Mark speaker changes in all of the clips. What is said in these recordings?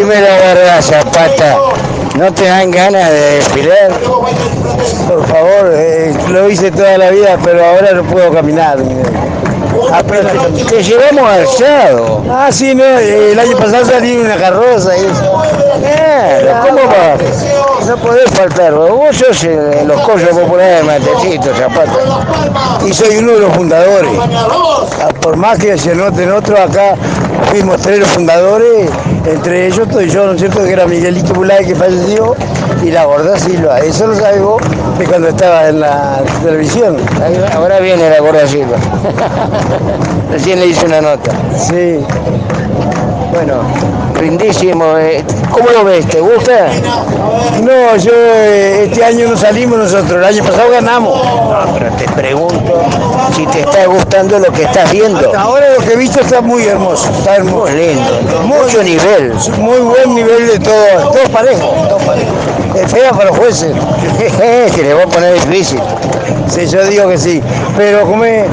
Speaker 1: Decime la verdad, Zapata, ¿no te dan ganas de desfilar?
Speaker 2: Por favor, lo hice toda la vida, pero ahora no puedo caminar.
Speaker 1: Apenas te llevamos alzado.
Speaker 2: Ah, sí, no, el año pasado salí en una carroza y eso.
Speaker 1: Claro, ¿cómo va? No podés faltar, vos sos los coyos populares de Matecito, Zapata.
Speaker 2: Y soy uno de los fundadores. Por más que se noten otros, acá fuimos 3 los fundadores, entre ellos estoy yo, ¿no es cierto?, que era Miguelito Bulay, que falleció, y la gorda Silva. Eso lo sabes vos de cuando estaba en la televisión.
Speaker 1: Ahora viene la gorda Silva. Recién le hice una nota.
Speaker 2: Sí.
Speaker 1: Bueno, lindísimo. ¿Cómo lo ves? ¿Te gusta?
Speaker 2: No, yo este año no salimos nosotros, el año pasado ganamos.
Speaker 1: No, pero te pregunto si te está gustando lo que estás viendo.
Speaker 2: Hasta ahora lo que he visto está muy hermoso, está hermoso.
Speaker 1: Muy lindo, mucho nivel.
Speaker 2: Muy buen nivel de todo parejo, todo parejo. Es fea para los jueces.
Speaker 1: Se le va a poner difícil.
Speaker 2: Sí, yo digo que sí, pero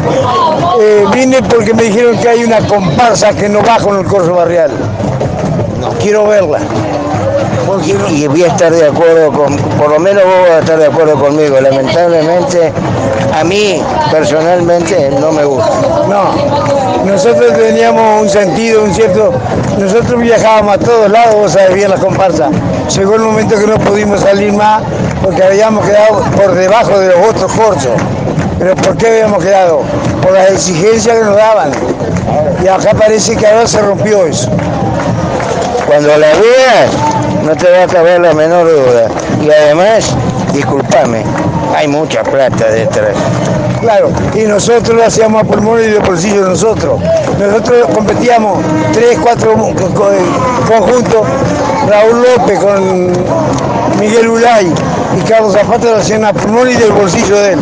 Speaker 2: vine porque me dijeron que hay una comparsa que no va con el corso barrial. No quiero verla.
Speaker 1: Y voy a estar de acuerdo por lo menos vos vas a estar de acuerdo conmigo. Lamentablemente, a mí personalmente no me gusta.
Speaker 2: No, nosotros teníamos un sentido, nosotros viajábamos a todos lados, vos sabés bien la comparsa. Llegó el momento que no pudimos salir más porque habíamos quedado por debajo de los otros corsos. ¿Pero por qué habíamos quedado? Por las exigencias que nos daban. Y acá parece que ahora se rompió eso.
Speaker 1: Cuando la veas, no te va a caber la menor duda. Y además, discúlpame, hay mucha plata detrás.
Speaker 2: Claro, y nosotros lo hacíamos a pulmón y de bolsillo nosotros. Nosotros competíamos 3, 4 conjuntos, Raúl López con Miguel Ulay y Carlos Zapata lo hacían a pulmón y del bolsillo de él.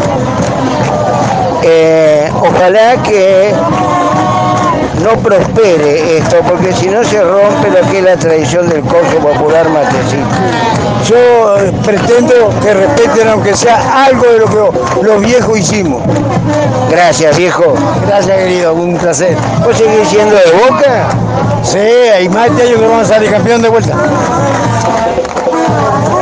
Speaker 1: Ojalá que no prospere esto, porque si no se rompe lo que es la tradición del corso popular matecito.
Speaker 2: Yo pretendo que respeten aunque sea algo de lo que los viejos hicimos.
Speaker 1: Gracias, viejo.
Speaker 2: Gracias, querido, un placer.
Speaker 1: ¿Vos seguís siendo de Boca?
Speaker 2: Sí, hay más de años que vamos a salir campeón de vuelta.